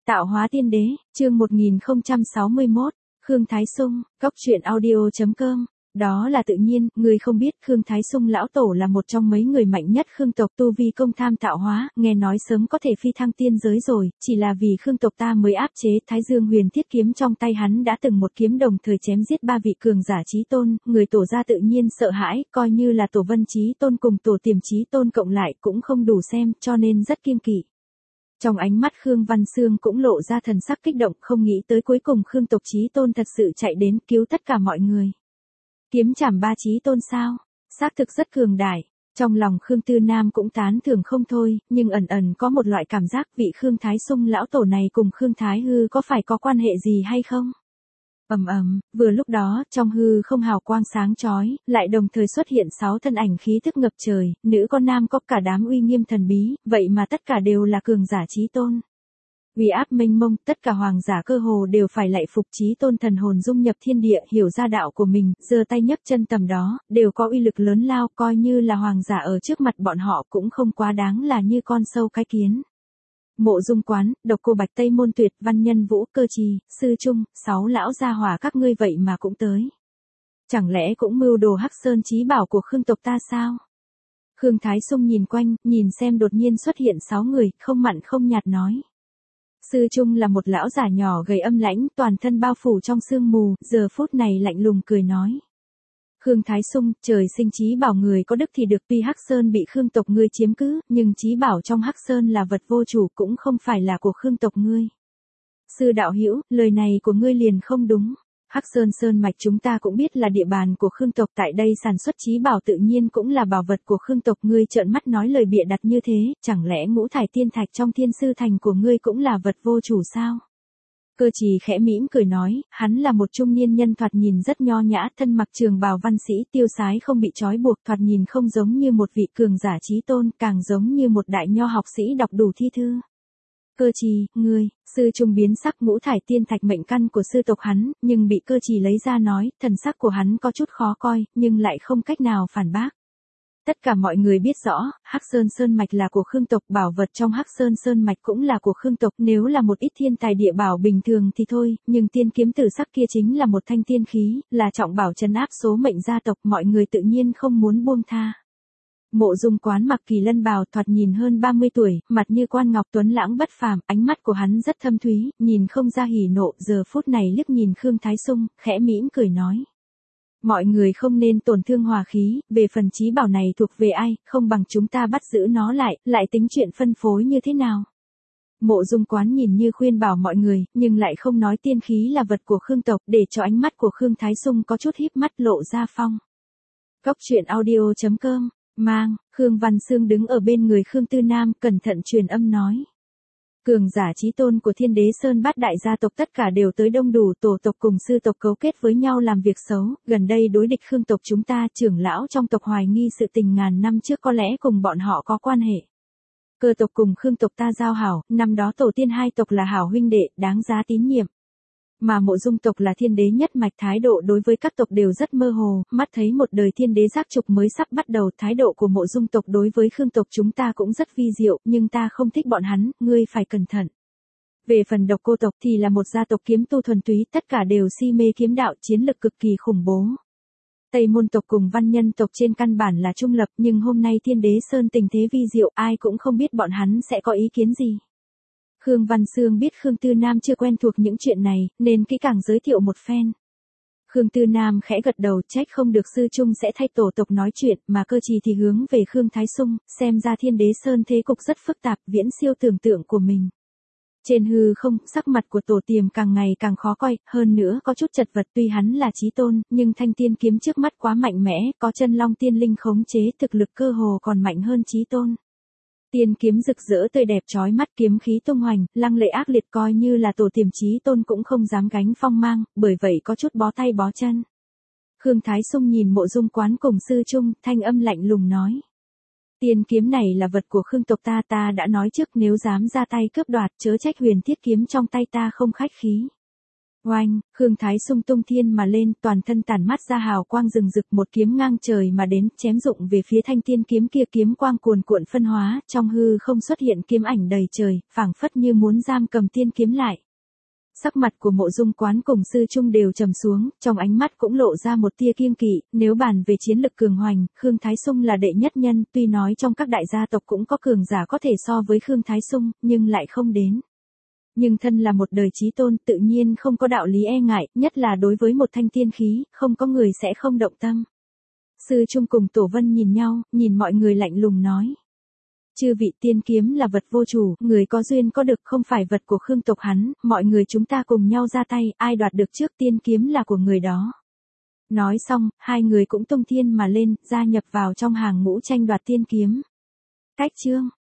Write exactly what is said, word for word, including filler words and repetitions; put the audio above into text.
Tạo hóa tiên đế, chương một nghìn không trăm sáu mươi mốt, Khương Thái Sung, cốc truyện audio chấm com. Đó là tự nhiên, người không biết Khương Thái Sung lão tổ là một trong mấy người mạnh nhất Khương tộc tu vi công tham tạo hóa, nghe nói sớm có thể phi thăng tiên giới rồi, chỉ là vì Khương tộc ta mới áp chế Thái Dương Huyền Thiết kiếm trong tay hắn đã từng một kiếm đồng thời chém giết ba vị cường giả chí tôn, người tổ gia tự nhiên sợ hãi, coi như là tổ Vân Chí Tôn cùng tổ Tiềm Chí Tôn cộng lại cũng không đủ xem, cho nên rất kiêng kỵ. Trong ánh mắt Khương Văn Sương cũng lộ ra thần sắc kích động, không nghĩ tới cuối cùng Khương tộc Chí Tôn thật sự chạy đến cứu tất cả mọi người. Kiếm chảm ba Chí Tôn sao? Xác thực rất cường đại. Trong lòng Khương Tư Nam cũng tán thưởng không thôi, nhưng ẩn ẩn có một loại cảm giác vị Khương Thái Sung lão tổ này cùng Khương Thái Hư có phải có quan hệ gì hay không? Ầm ầm, vừa lúc đó, trong hư không hào quang sáng chói, lại đồng thời xuất hiện sáu thân ảnh khí tức ngập trời, nữ con nam có cả đám uy nghiêm thần bí, vậy mà tất cả đều là cường giả Chí Tôn. Uy áp mênh mông, tất cả hoàng giả cơ hồ đều phải lạy phục Chí Tôn thần hồn dung nhập thiên địa, hiểu ra đạo của mình, giơ tay nhấc chân tầm đó, đều có uy lực lớn lao, coi như là hoàng giả ở trước mặt bọn họ cũng không quá đáng là như con sâu cái kiến. Mộ Dung Quán, Độc Cô Bạch, Tây Môn Tuyệt, Văn Nhân Vũ, Cơ Trì, Sư Trung, sáu lão gia hỏa các ngươi vậy mà cũng tới. Chẳng lẽ cũng mưu đồ Hắc Sơn chí bảo của Khương tộc ta sao? Khương Thái Sung nhìn quanh, nhìn xem đột nhiên xuất hiện sáu người, không mặn không nhạt nói. Sư Trung là một lão giả nhỏ gầy âm lãnh, toàn thân bao phủ trong sương mù, giờ phút này lạnh lùng cười nói. Khương Thái Sung, trời sinh chí bảo người có đức thì được, tuy Hắc Sơn bị Khương tộc ngươi chiếm cứ, nhưng chí bảo trong Hắc Sơn là vật vô chủ, cũng không phải là của Khương tộc ngươi. Sư đạo hữu, lời này của ngươi liền không đúng. Hắc Sơn Sơn mạch chúng ta cũng biết là địa bàn của Khương tộc, tại đây sản xuất chí bảo tự nhiên cũng là bảo vật của Khương tộc, ngươi trợn mắt nói lời bịa đặt như thế, chẳng lẽ ngũ thải tiên thạch trong Thiên Sư Thành của ngươi cũng là vật vô chủ sao? Cơ Trì khẽ mỉm cười nói, hắn là một trung niên nhân thoạt nhìn rất nho nhã, thân mặc trường bào văn sĩ, tiêu sái không bị trói buộc, thoạt nhìn không giống như một vị cường giả chí tôn, càng giống như một đại nho học sĩ đọc đủ thi thư. Cơ Trì, ngươi, Sư Trung biến sắc, ngũ thải tiên thạch mệnh căn của sư tộc hắn, nhưng bị Cơ Trì lấy ra nói, thần sắc của hắn có chút khó coi, nhưng lại không cách nào phản bác. Tất cả mọi người biết rõ, Hắc Sơn Sơn mạch là của Khương tộc, bảo vật trong Hắc Sơn Sơn mạch cũng là của Khương tộc, nếu là một ít thiên tài địa bảo bình thường thì thôi, nhưng tiên kiếm tử sắc kia chính là một thanh tiên khí, là trọng bảo trấn áp số mệnh gia tộc, mọi người tự nhiên không muốn buông tha. Mộ Dung Quán mặc kỳ lân bào, thoạt nhìn hơn ba mươi tuổi, mặt như quan ngọc tuấn lãng bất phàm, ánh mắt của hắn rất thâm thúy, nhìn không ra hỉ nộ, giờ phút này liếc nhìn Khương Thái Sung, khẽ mỉm cười nói. Mọi người không nên tổn thương hòa khí, về phần chí bảo này thuộc về ai, không bằng chúng ta bắt giữ nó lại, lại tính chuyện phân phối như thế nào. Mộ Dung Quán nhìn như khuyên bảo mọi người, nhưng lại không nói tiên khí là vật của Khương tộc, để cho ánh mắt của Khương Thái Sung có chút híp mắt lộ ra phong. Cốc truyện audio chấm com, mang, Khương Văn Sương đứng ở bên người Khương Tư Nam, cẩn thận truyền âm nói. Cường giả chí tôn của Thiên Đế Sơn bát đại gia tộc tất cả đều tới đông đủ, tổ tộc cùng sư tộc cấu kết với nhau làm việc xấu, gần đây đối địch Khương tộc chúng ta, trưởng lão trong tộc hoài nghi sự tình ngàn năm trước có lẽ cùng bọn họ có quan hệ. Cơ tộc cùng Khương tộc ta giao hảo, năm đó tổ tiên hai tộc là hảo huynh đệ, đáng giá tín nhiệm. Mà Mộ Dung tộc là thiên đế nhất mạch, thái độ đối với các tộc đều rất mơ hồ, mắt thấy một đời thiên đế giác trục mới sắp bắt đầu, thái độ của Mộ Dung tộc đối với Khương tộc chúng ta cũng rất vi diệu, nhưng ta không thích bọn hắn, ngươi phải cẩn thận. Về phần Độc Cô tộc thì là một gia tộc kiếm tu thuần túy, tất cả đều si mê kiếm đạo, chiến lực cực kỳ khủng bố. Tây Môn tộc cùng Văn Nhân tộc trên căn bản là trung lập, nhưng hôm nay Thiên Đế Sơn tình thế vi diệu, ai cũng không biết bọn hắn sẽ có ý kiến gì. Khương Văn Sương biết Khương Tư Nam chưa quen thuộc những chuyện này, nên kỹ càng giới thiệu một phen. Khương Tư Nam khẽ gật đầu, trách không được Sư Trung sẽ thay tổ tộc nói chuyện, mà Cơ Trì thì hướng về Khương Thái Sung, xem ra Thiên Đế Sơn thế cục rất phức tạp, viễn siêu tưởng tượng của mình. Trên hư không, sắc mặt của tổ Tiềm càng ngày càng khó coi, hơn nữa có chút chật vật, tuy hắn là chí tôn, nhưng thanh tiên kiếm trước mắt quá mạnh mẽ, có chân long tiên linh khống chế, thực lực cơ hồ còn mạnh hơn chí tôn. Tiên kiếm rực rỡ tươi đẹp chói mắt, kiếm khí tung hoành, lăng lệ ác liệt, coi như là tổ Tiềm chí tôn cũng không dám gánh phong mang, bởi vậy có chút bó tay bó chân. Khương Thái Sung nhìn Mộ Dung Quán cùng Sư Trung, thanh âm lạnh lùng nói. Tiên kiếm này là vật của Khương tộc ta, ta đã nói trước nếu dám ra tay cướp đoạt, chớ trách Huyền Thiết kiếm trong tay ta không khách khí. Oanh, Khương Thái Sung tung thiên mà lên, toàn thân tản mát ra hào quang rừng rực, một kiếm ngang trời mà đến, chém dụng về phía thanh tiên kiếm kia, kiếm quang cuồn cuộn phân hóa, trong hư không xuất hiện kiếm ảnh đầy trời, phảng phất như muốn giam cầm tiên kiếm lại. Sắc mặt của Mộ Dung Quán cùng sư trung đều trầm xuống, trong ánh mắt cũng lộ ra một tia kiêng kỵ, nếu bàn về chiến lực cường hoành, Khương Thái Sung là đệ nhất nhân, tuy nói trong các đại gia tộc cũng có cường giả có thể so với Khương Thái Sung, nhưng lại không đến. Nhưng thân là một đời chí tôn, tự nhiên không có đạo lý e ngại, nhất là đối với một thanh tiên khí, không có người sẽ không động tâm. Sư trung cùng Tổ Vân nhìn nhau, nhìn mọi người lạnh lùng nói. Chư vị, tiên kiếm là vật vô chủ, người có duyên có được, không phải vật của Khương tộc hắn, mọi người chúng ta cùng nhau ra tay, ai đoạt được trước tiên kiếm là của người đó. Nói xong, hai người cũng tung thiên mà lên, gia nhập vào trong hàng ngũ tranh đoạt tiên kiếm. Cách chương